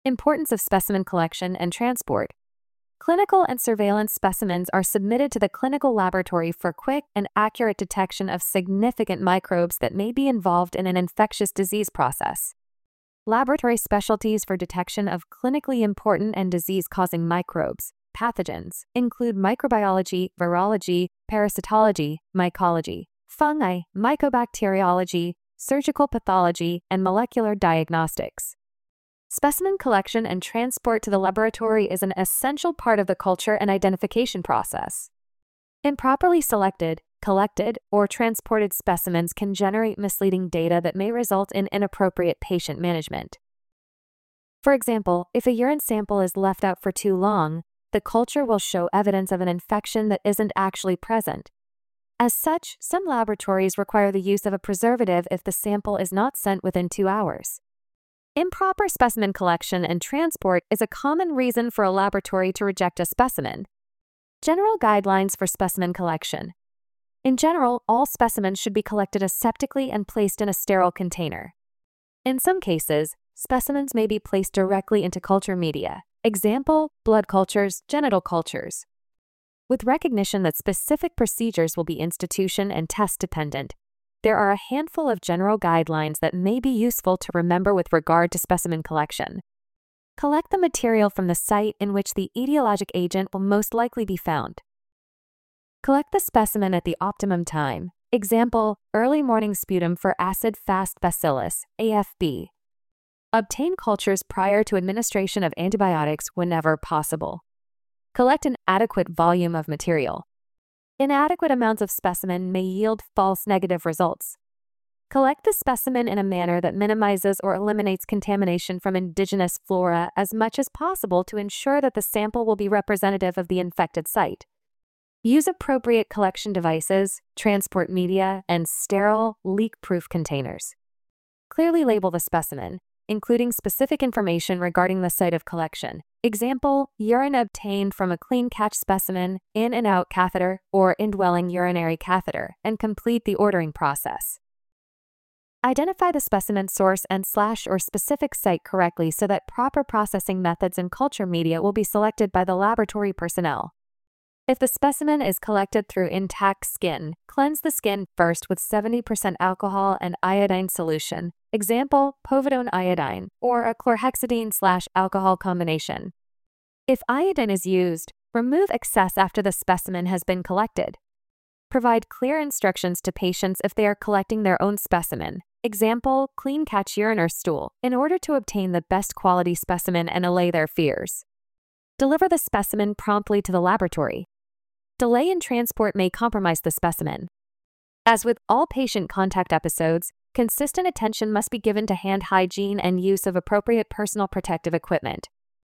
Importance of specimen collection and transport. Clinical and surveillance specimens are submitted to the clinical laboratory for quick and accurate detection of significant microbes that may be involved in an infectious disease process. Laboratory specialties for detection of clinically important and disease-causing microbes, pathogens, include microbiology, virology, parasitology, mycology, fungi, mycobacteriology, surgical pathology, and molecular diagnostics. Specimen collection and transport to the laboratory is an essential part of the culture and identification process. Improperly selected, collected, or transported specimens can generate misleading data that may result in inappropriate patient management. For example, if a urine sample is left out for too long, the culture will show evidence of an infection that isn't actually present. As such, some laboratories require the use of a preservative if the sample is not sent within 2 hours. Improper specimen collection and transport is a common reason for a laboratory to reject a specimen. General guidelines for specimen collection. In general, all specimens should be collected aseptically and placed in a sterile container. In some cases, specimens may be placed directly into culture media. Example, blood cultures, genital cultures. With recognition that specific procedures will be institution and test dependent, there are a handful of general guidelines that may be useful to remember with regard to specimen collection. Collect the material from the site in which the etiologic agent will most likely be found. Collect the specimen at the optimum time. Example, early morning sputum for acid-fast bacillus, AFB. Obtain cultures prior to administration of antibiotics whenever possible. Collect an adequate volume of material. Inadequate amounts of specimen may yield false negative results. Collect the specimen in a manner that minimizes or eliminates contamination from indigenous flora as much as possible to ensure that the sample will be representative of the infected site. Use appropriate collection devices, transport media, and sterile, leak-proof containers. Clearly label the specimen, including specific information regarding the site of collection. Example, urine obtained from a clean catch specimen, in and out catheter, or indwelling urinary catheter, and complete the ordering process. Identify the specimen source and / or specific site correctly so that proper processing methods and culture media will be selected by the laboratory personnel. If the specimen is collected through intact skin, cleanse the skin first with 70% alcohol and iodine solution. Example, povidone iodine, or a chlorhexidine/alcohol combination. If iodine is used, remove excess after the specimen has been collected. Provide clear instructions to patients if they are collecting their own specimen. Example, clean catch urine or stool, in order to obtain the best quality specimen and allay their fears. Deliver the specimen promptly to the laboratory. Delay in transport may compromise the specimen. As with all patient contact episodes, consistent attention must be given to hand hygiene and use of appropriate personal protective equipment.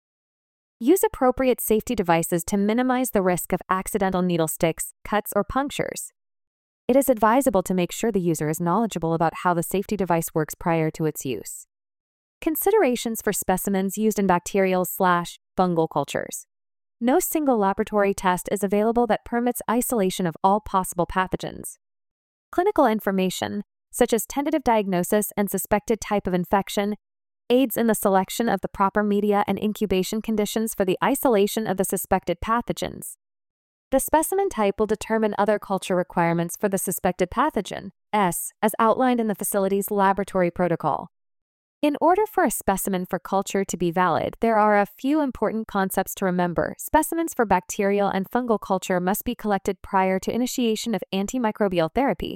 Use appropriate safety devices to minimize the risk of accidental needle sticks, cuts, or punctures. It is advisable to make sure the user is knowledgeable about how the safety device works prior to its use. Considerations for specimens used in bacterial/fungal cultures. No single laboratory test is available that permits isolation of all possible pathogens. Clinical information, such as tentative diagnosis and suspected type of infection, aids in the selection of the proper media and incubation conditions for the isolation of the suspected pathogens. The specimen type will determine other culture requirements for the suspected pathogen, as outlined in the facility's laboratory protocol. In order for a specimen for culture to be valid, there are a few important concepts to remember. Specimens for bacterial and fungal culture must be collected prior to initiation of antimicrobial therapy.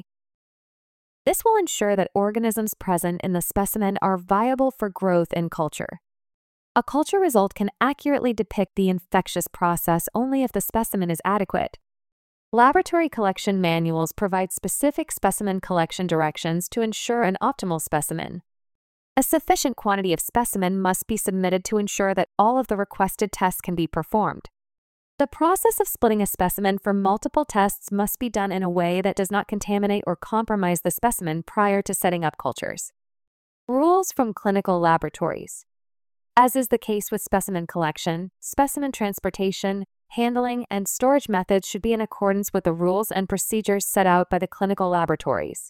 This will ensure that organisms present in the specimen are viable for growth in culture. A culture result can accurately depict the infectious process only if the specimen is adequate. Laboratory collection manuals provide specific specimen collection directions to ensure an optimal specimen. A sufficient quantity of specimen must be submitted to ensure that all of the requested tests can be performed. The process of splitting a specimen for multiple tests must be done in a way that does not contaminate or compromise the specimen prior to setting up cultures. Rules from clinical laboratories. As is the case with specimen collection, specimen transportation, handling, and storage methods should be in accordance with the rules and procedures set out by the clinical laboratories.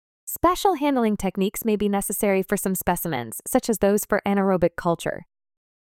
Special handling techniques may be necessary for some specimens, such as those for anaerobic culture.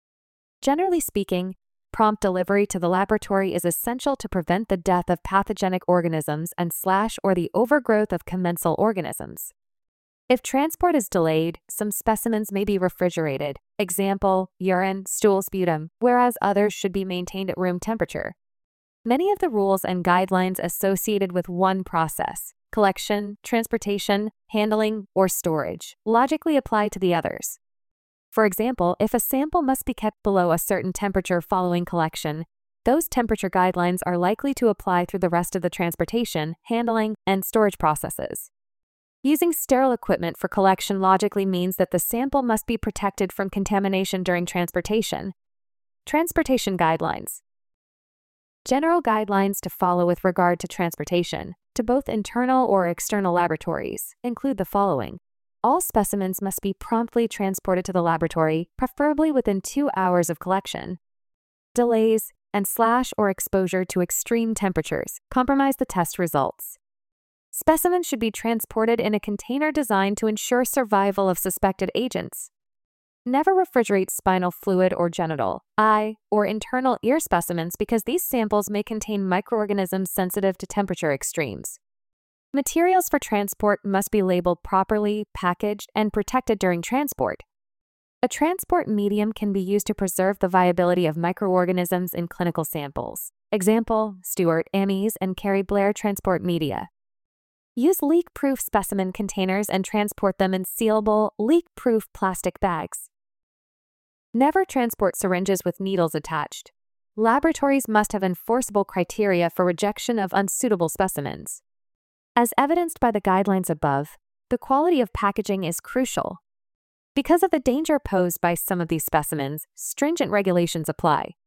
Generally speaking, prompt delivery to the laboratory is essential to prevent the death of pathogenic organisms and/or the overgrowth of commensal organisms. If transport is delayed, some specimens may be refrigerated, example, urine, stool, sputum, whereas others should be maintained at room temperature. Many of the rules and guidelines associated with one process, collection, transportation, handling, or storage, logically apply to the others. For example, if a sample must be kept below a certain temperature following collection, those temperature guidelines are likely to apply through the rest of the transportation, handling, and storage processes. Using sterile equipment for collection logically means that the sample must be protected from contamination during transportation. Transportation guidelines. General guidelines to follow with regard to transportation to both internal or external laboratories include the following. All specimens must be promptly transported to the laboratory, preferably within 2 hours of collection. Delays and/or exposure to extreme temperatures compromise the test results. Specimens should be transported in a container designed to ensure survival of suspected agents. Never refrigerate spinal fluid or genital, eye, or internal ear specimens because these samples may contain microorganisms sensitive to temperature extremes. Materials for transport must be labeled properly, packaged, and protected during transport. A transport medium can be used to preserve the viability of microorganisms in clinical samples. Example, Stuart Ames and Carrie Blair transport media. Use leak-proof specimen containers and transport them in sealable, leak-proof plastic bags. Never transport syringes with needles attached. Laboratories must have enforceable criteria for rejection of unsuitable specimens. As evidenced by the guidelines above, the quality of packaging is crucial. Because of the danger posed by some of these specimens, stringent regulations apply.